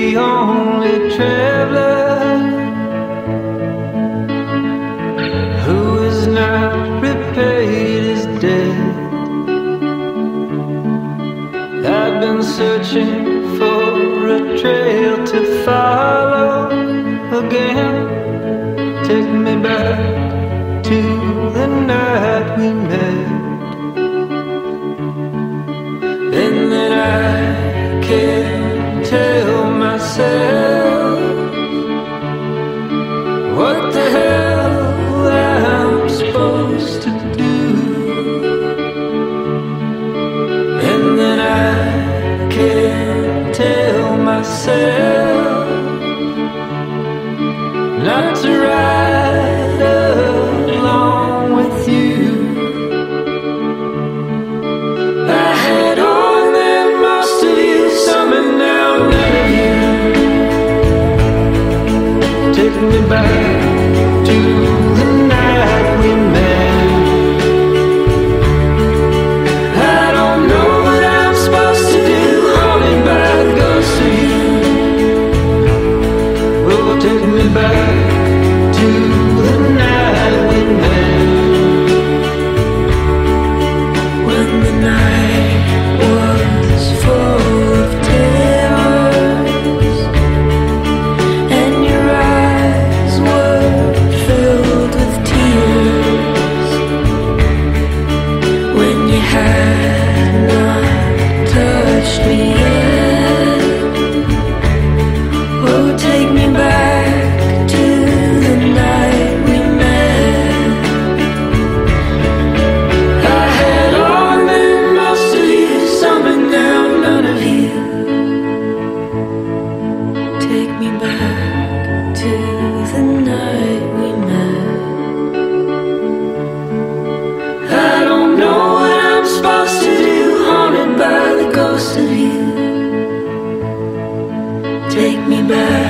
the only traveler who is not repaid his debt. I've been searching for a trail to follow again. Take me back to the night we met. And then I can't tell myself what the hell I'm supposed to do. And then I can't tell myself not to ride along with you. I had all and most of you, some and now none of you. Take me back to the night we met. I don't know what I'm supposed to do, haunted by the ghost of you. Oh, take me back to the night we met. When the night was full of terrors and your eyes were filled with tears, when you had not touched me yet. Oh, take me back to the night we met. I had all and most of you, some and now none of you. Take me back to the night we met. I don't know what I'm supposed to do, haunted by the ghost of you. Take me back